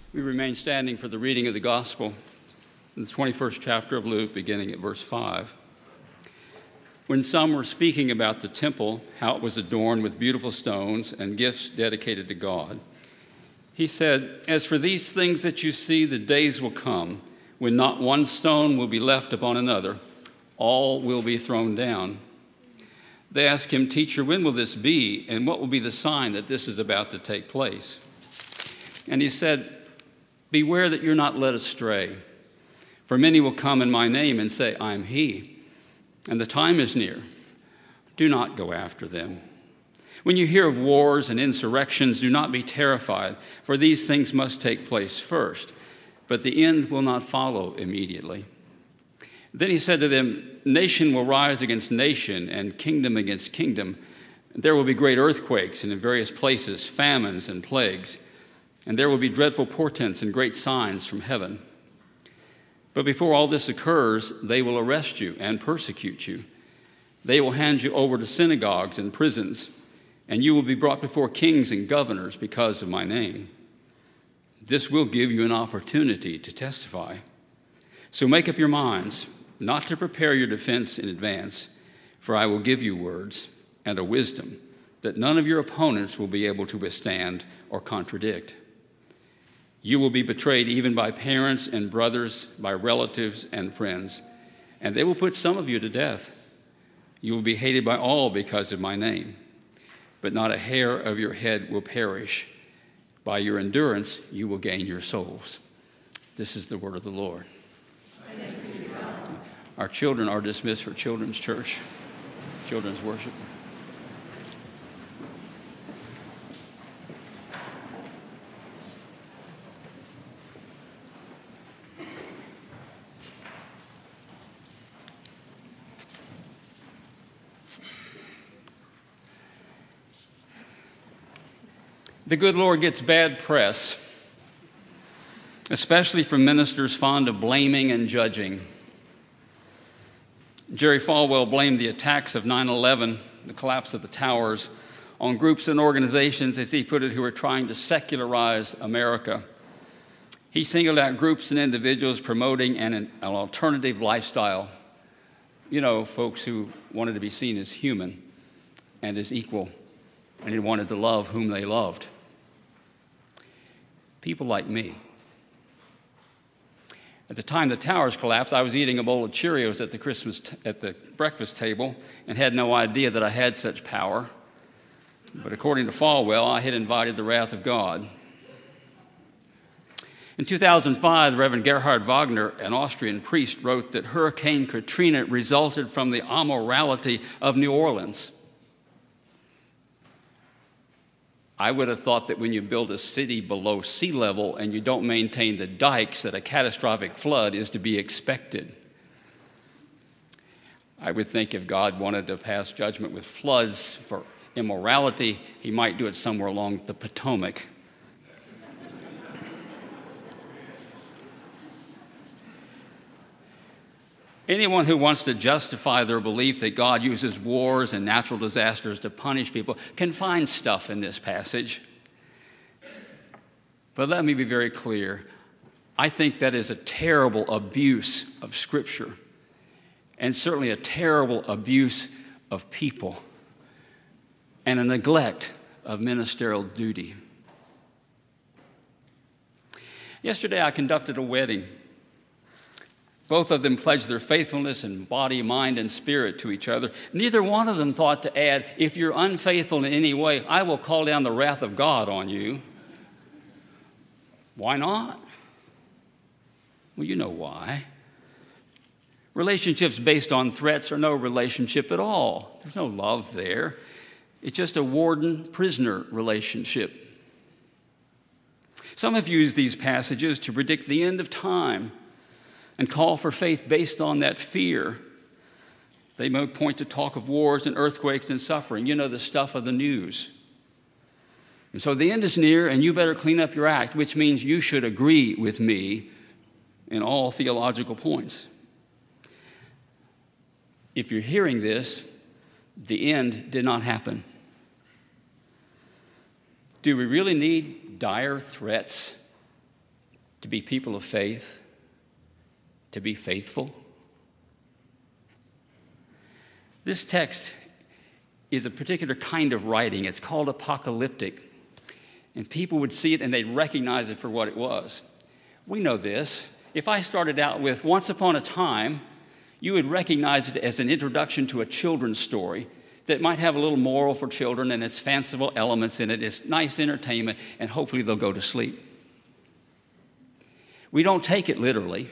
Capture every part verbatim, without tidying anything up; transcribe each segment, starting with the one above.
We remain standing for the reading of the Gospel in the twenty-first chapter of Luke, beginning at verse five. When some were speaking about the temple, how it was adorned with beautiful stones and gifts dedicated to God, he said, "As for these things that you see, the days will come when not one stone will be left upon another, all will be thrown down." They asked him, "Teacher, when will this be, and what will be the sign that this is about to take place?" And he said, "Beware that you're not led astray. For many will come in my name and say, 'I am he,' and the time is near. Do not go after them. When you hear of wars and insurrections, do not be terrified, for these things must take place first, but the end will not follow immediately." Then he said to them, "Nation will rise against nation and kingdom against kingdom. There will be great earthquakes and in various places famines and plagues. And there will be dreadful portents and great signs from heaven. But before all this occurs, they will arrest you and persecute you. They will hand you over to synagogues and prisons, and you will be brought before kings and governors because of my name. This will give you an opportunity to testify. So make up your minds not to prepare your defense in advance, for I will give you words and a wisdom that none of your opponents will be able to withstand or contradict. You will be betrayed even by parents and brothers, by relatives and friends, and they will put some of you to death. You will be hated by all because of my name, but not a hair of your head will perish. By your endurance, you will gain your souls." This is the word of the Lord. Our children are dismissed for Children's Church, Children's Worship. The good Lord gets bad press, especially from ministers fond of blaming and judging. Jerry Falwell blamed the attacks of nine eleven, the collapse of the towers, on groups and organizations, as he put it, who were trying to secularize America. He singled out groups and individuals promoting an, an alternative lifestyle. You know, folks who wanted to be seen as human and as equal, and he wanted to love whom they loved. People like me. At the time the towers collapsed, I was eating a bowl of Cheerios at the Christmas t- at the breakfast table and had no idea that I had such power. But according to Falwell, I had invited the wrath of God. In two thousand five, the Reverend Gerhard Wagner, an Austrian priest, wrote that Hurricane Katrina resulted from the immorality of New Orleans. I would have thought that when you build a city below sea level and you don't maintain the dikes, that a catastrophic flood is to be expected. I would think if God wanted to pass judgment with floods for immorality, he might do it somewhere along the Potomac. Anyone who wants to justify their belief that God uses wars and natural disasters to punish people can find stuff in this passage. But let me be very clear. I think that is a terrible abuse of Scripture, and certainly a terrible abuse of people, and a neglect of ministerial duty. Yesterday I conducted a wedding. Both of them pledged their faithfulness in body, mind, and spirit to each other. Neither one of them thought to add, "If you're unfaithful in any way, I will call down the wrath of God on you." Why not? Well, you know why. Relationships based on threats are no relationship at all. There's no love there. It's just a warden-prisoner relationship. Some have used these passages to predict the end of time and call for faith based on that fear. They may point to talk of wars and earthquakes and suffering, you know, the stuff of the news. And so the end is near, and you better clean up your act, which means you should agree with me in all theological points. If you're hearing this, the end did not happen. Do we really need dire threats to be people of faith, to be faithful. This text is a particular kind of writing. It's called apocalyptic. And people would see it and they'd recognize it for what it was. We know this. If I started out with once upon a time, you would recognize it as an introduction to a children's story that might have a little moral for children and its fanciful elements in it. It's nice entertainment, and hopefully they'll go to sleep. We don't take it literally.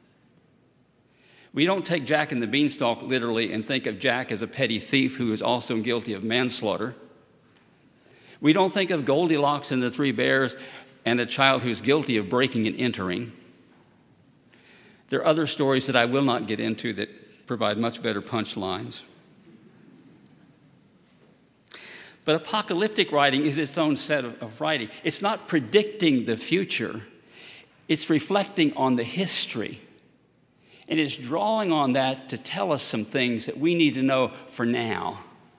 We don't take Jack and the Beanstalk literally and think of Jack as a petty thief who is also guilty of manslaughter. We don't think of Goldilocks and the Three Bears and a child who's guilty of breaking and entering. There are other stories that I will not get into that provide much better punchlines. But apocalyptic writing is its own set of, of writing. It's not predicting the future. It's reflecting on the history. And it's drawing on that to tell us some things that we need to know for now.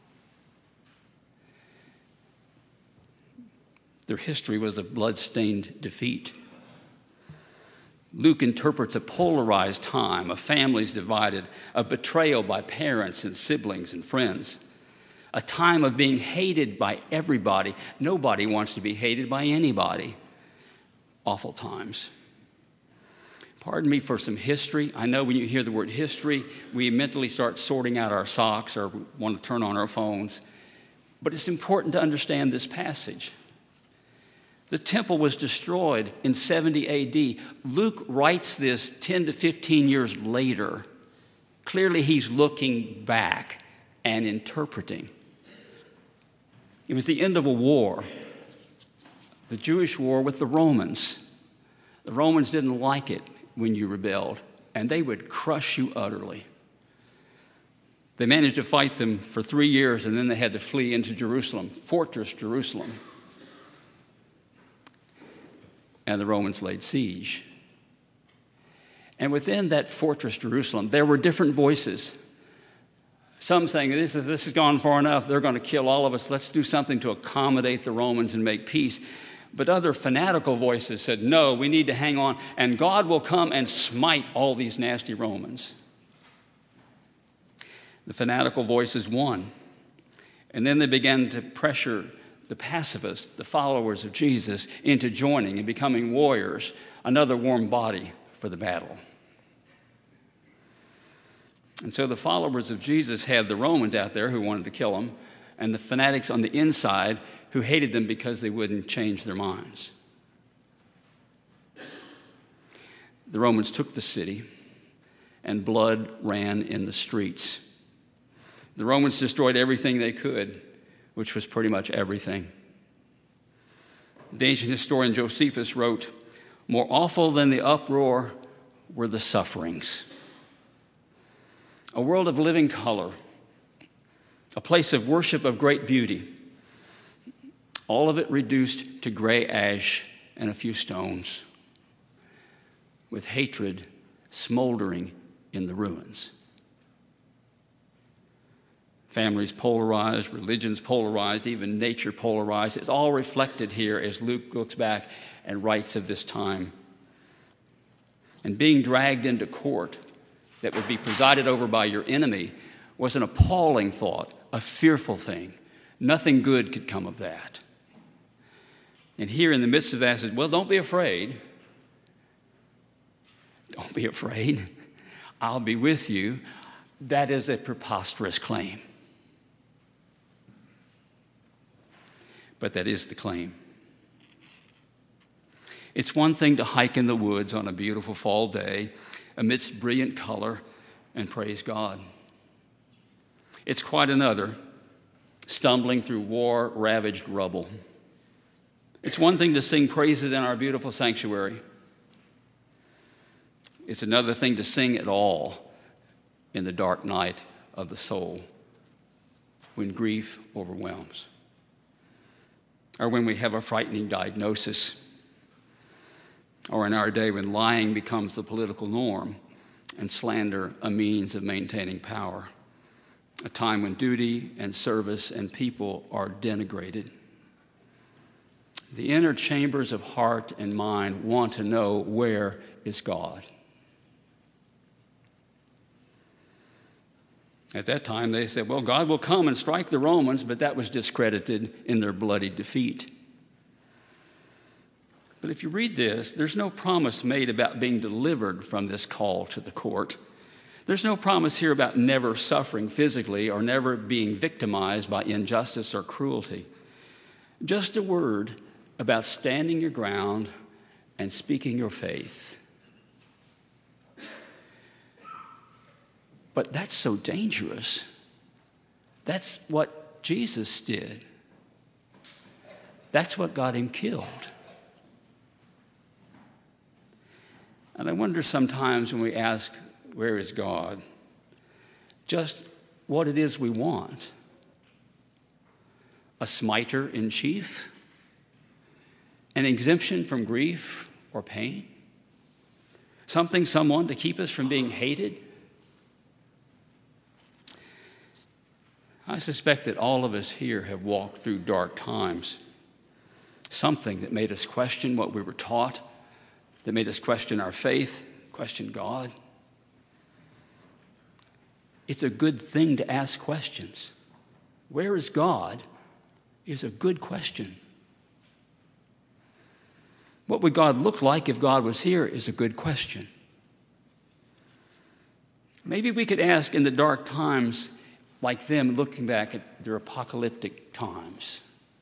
Their history was a blood-stained defeat. Luke interprets a polarized time, of families divided, a betrayal by parents and siblings and friends, a time of being hated by everybody. Nobody wants to be hated by anybody. Awful times. Pardon me for some history. I know when you hear the word history, we mentally start sorting out our socks or want to turn on our phones. But it's important to understand this passage. The temple was destroyed in seventy A D. Luke writes this ten to fifteen years later. Clearly, he's looking back and interpreting. It was the end of a war, the Jewish war with the Romans. The Romans didn't like it when you rebelled, and they would crush you utterly. They managed to fight them for three years, and then they had to flee into Jerusalem, fortress Jerusalem. And the Romans laid siege. And within that fortress Jerusalem, there were different voices. Some saying, this, is, this has gone far enough, they're going to kill all of us, let's do something to accommodate the Romans and make peace. But other fanatical voices said, no, we need to hang on, and God will come and smite all these nasty Romans. The fanatical voices won. And then they began to pressure the pacifists, the followers of Jesus, into joining and becoming warriors, another warm body for the battle. And so the followers of Jesus had the Romans out there who wanted to kill him, and the fanatics on the inside who hated them because they wouldn't change their minds. The Romans took the city, and blood ran in the streets. The Romans destroyed everything they could, which was pretty much everything. The ancient historian Josephus wrote, more awful than the uproar were the sufferings. A world of living color, a place of worship of great beauty, all of it reduced to gray ash and a few stones, with hatred smoldering in the ruins. Families polarized, religions polarized, even nature polarized. It's all reflected here as Luke looks back and writes of this time. And being dragged into court that would be presided over by your enemy was an appalling thought, a fearful thing. Nothing good could come of that. And here in the midst of that, it says, well, don't be afraid. Don't be afraid. I'll be with you. That is a preposterous claim. But that is the claim. It's one thing to hike in the woods on a beautiful fall day amidst brilliant color and praise God. It's quite another stumbling through war-ravaged rubble. It's one thing to sing praises in our beautiful sanctuary. It's another thing to sing at all in the dark night of the soul when grief overwhelms, or when we have a frightening diagnosis, or in our day when lying becomes the political norm and slander a means of maintaining power, a time when duty and service and people are denigrated. The inner chambers of heart and mind want to know, where is God? At that time, they said, well, God will come and strike the Romans, but that was discredited in their bloody defeat. But if you read this, there's no promise made about being delivered from this call to the court. There's no promise here about never suffering physically or never being victimized by injustice or cruelty. Just a word about standing your ground and speaking your faith. But that's so dangerous. That's what Jesus did. That's what got him killed. And I wonder sometimes when we ask, where is God? Just what it is we want. A smiter in chief? An exemption from grief or pain? Something, someone to keep us from being hated? I suspect that all of us here have walked through dark times. Something that made us question what we were taught, that made us question our faith, question God. It's a good thing to ask questions. Where is God is a good question. What would God look like if God was here is a good question. Maybe we could ask in the dark times, like them looking back at their apocalyptic times,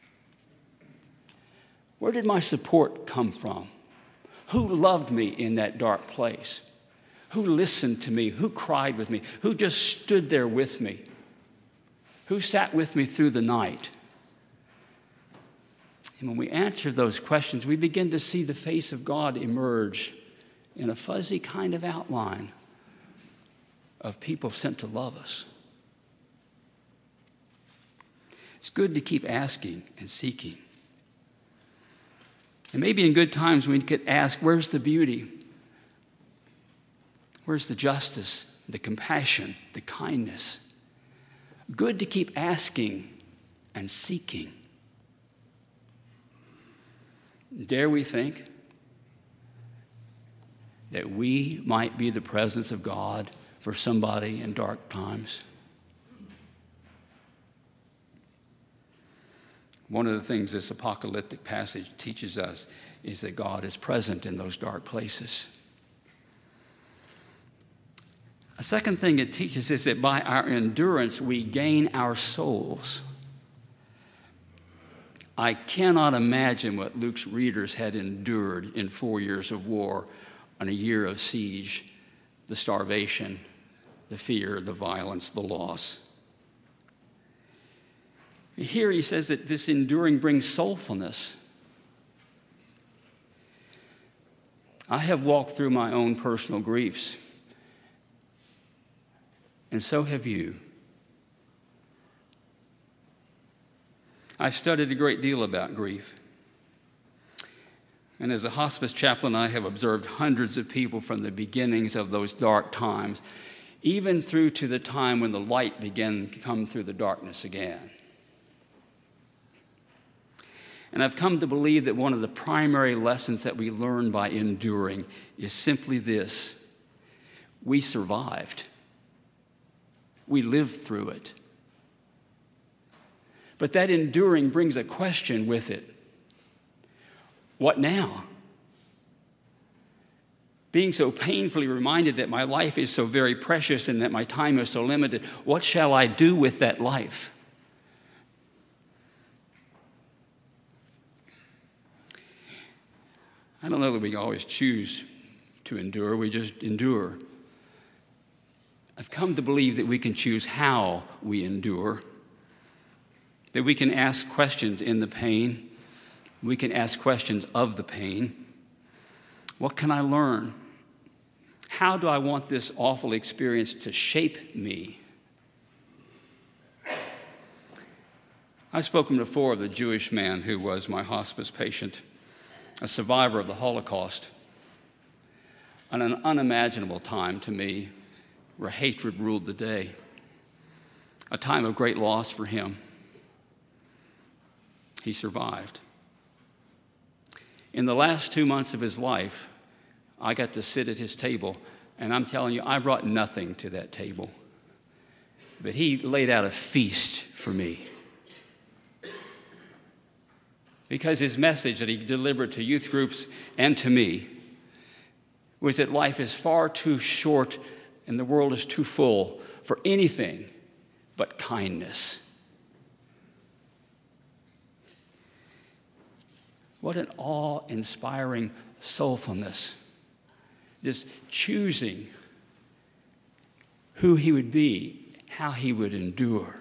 where did my support come from? Who loved me in that dark place? Who listened to me? Who cried with me? Who just stood there with me? Who sat with me through the night? And when we answer those questions, we begin to see the face of God emerge in a fuzzy kind of outline of people sent to love us. It's good to keep asking and seeking. And maybe in good times we could ask, where's the beauty? Where's the justice, the compassion, the kindness? Good to keep asking and seeking. Dare we think that we might be the presence of God for somebody in dark times? One of the things this apocalyptic passage teaches us is that God is present in those dark places. A second thing it teaches is that by our endurance, we gain our souls. I cannot imagine what Luke's readers had endured in four years of war, and a year of siege, the starvation, the fear, the violence, the loss. Here he says that this enduring brings soulfulness. I have walked through my own personal griefs, and so have you. I've studied a great deal about grief. And as a hospice chaplain, I have observed hundreds of people from the beginnings of those dark times, even through to the time when the light began to come through the darkness again. And I've come to believe that one of the primary lessons that we learn by enduring is simply this: we survived. We lived through it. But that enduring brings a question with it. What now? Being so painfully reminded that my life is so very precious and that my time is so limited, what shall I do with that life? I don't know that we always choose to endure, we just endure. I've come to believe that we can choose how we endure, that we can ask questions in the pain, we can ask questions of the pain. What can I learn? How do I want this awful experience to shape me? I've spoken before of the Jewish man who was my hospice patient, a survivor of the Holocaust, and an unimaginable time to me where hatred ruled the day, a time of great loss for him. He survived. In the last two months of his life, I got to sit at his table, and I'm telling you, I brought nothing to that table. But he laid out a feast for me. Because his message that he delivered to youth groups and to me was that life is far too short and the world is too full for anything but kindness. What an awe-inspiring soulfulness. This choosing who he would be, how he would endure.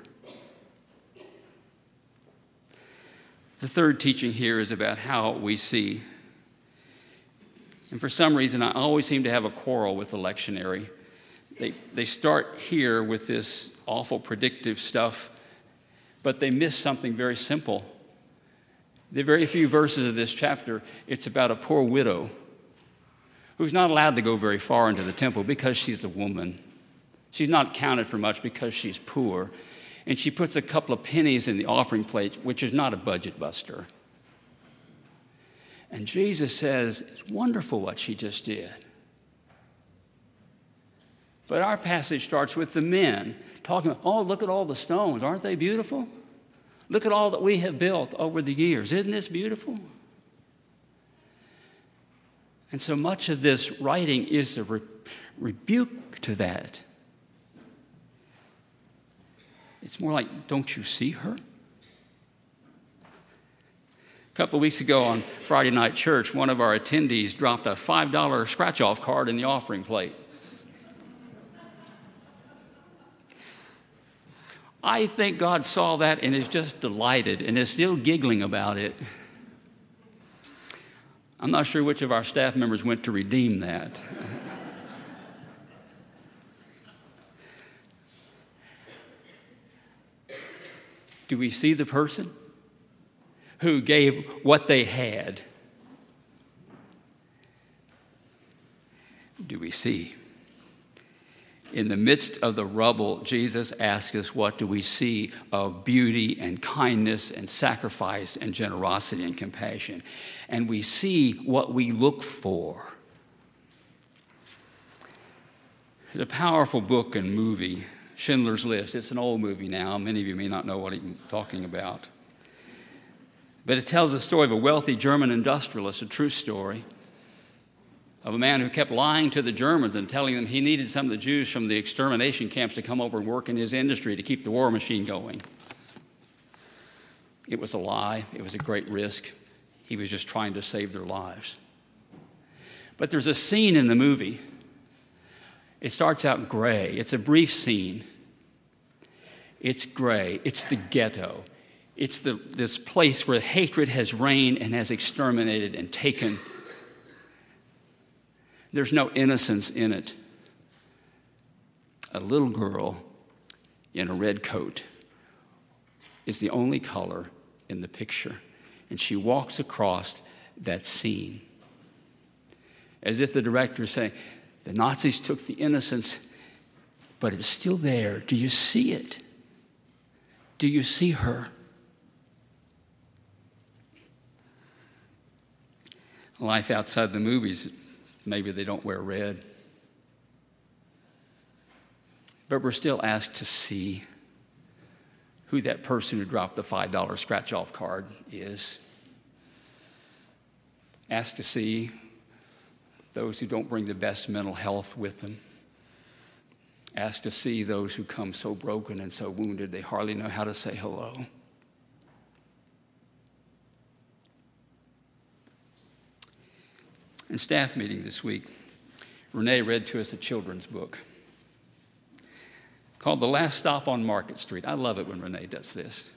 The third teaching here is about how we see. And for some reason, I always seem to have a quarrel with the lectionary. They, they start here with this awful predictive stuff, but they miss something very simple. The very few verses of this chapter, it's about a poor widow who's not allowed to go very far into the temple because she's a woman. She's not counted for much because she's poor. And she puts a couple of pennies in the offering plate, which is not a budget buster. And Jesus says, it's wonderful what she just did. But our passage starts with the men talking, oh, look at all the stones. Aren't they beautiful? Look at all that we have built over the years. Isn't this beautiful? And so much of this writing is a re- rebuke to that. It's more like, don't you see her? A couple of weeks ago on Friday night church, one of our attendees dropped a five dollar scratch-off card in the offering plate. I think God saw that and is just delighted and is still giggling about it. I'm not sure which of our staff members went to redeem that. Do we see the person who gave what they had? Do we see? In the midst of the rubble, Jesus asks us, what do we see of beauty and kindness and sacrifice and generosity and compassion? And we see what we look for. There's a powerful book and movie, Schindler's List. It's an old movie now. Many of you may not know what I'm talking about. But it tells the story of a wealthy German industrialist, a true story, of a man who kept lying to the Germans and telling them he needed some of the Jews from the extermination camps to come over and work in his industry to keep the war machine going. It was a lie. It was a great risk. He was just trying to save their lives. But there's a scene in the movie. It starts out gray. It's a brief scene. It's gray. It's the ghetto. It's the, this place where hatred has reigned and has exterminated and taken. There's no innocence in it. A little girl in a red coat is the only color in the picture. And she walks across that scene as if the director is saying, the Nazis took the innocence, but it's still there. Do you see it? Do you see her? Life outside the movies, maybe they don't wear red. But we're still asked to see who that person who dropped the five dollar scratch-off card is. Asked to see those who don't bring the best mental health with them. Asked to see those who come so broken and so wounded they hardly know how to say hello. In staff meeting this week, Renee read to us a children's book called The Last Stop on Market Street. I love it when Renee does this.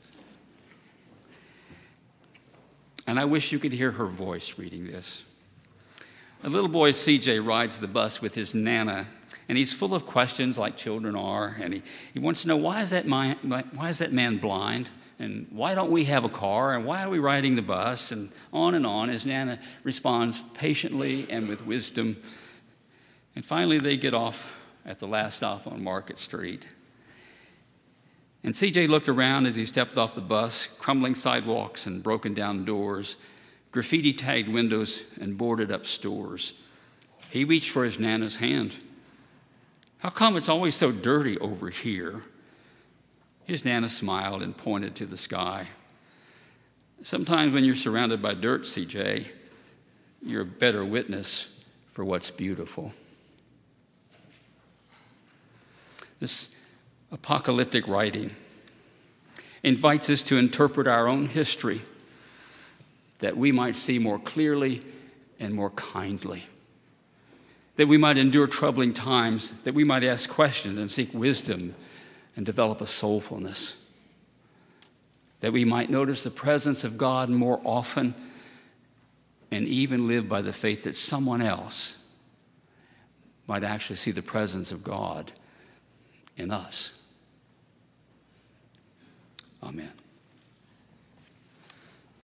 And I wish you could hear her voice reading this. A little boy, C J, rides the bus with his Nana, and he's full of questions like children are, and he, he wants to know, why is that man, why is that man blind? And why don't we have a car? And why are we riding the bus? And on and on, as Nana responds patiently and with wisdom. And finally, they get off at the last stop on Market Street. And C J looked around as he stepped off the bus, crumbling sidewalks and broken down doors, graffiti-tagged windows, and boarded-up stores. He reached for his Nana's hand. "How come it's always so dirty over here?" His Nana smiled and pointed to the sky. "Sometimes when you're surrounded by dirt, C J, you're a better witness for what's beautiful." This apocalyptic writing invites us to interpret our own history that we might see more clearly and more kindly, that we might endure troubling times, that we might ask questions and seek wisdom and develop a soulfulness, that we might notice the presence of God more often and even live by the faith that someone else might actually see the presence of God in us. Amen.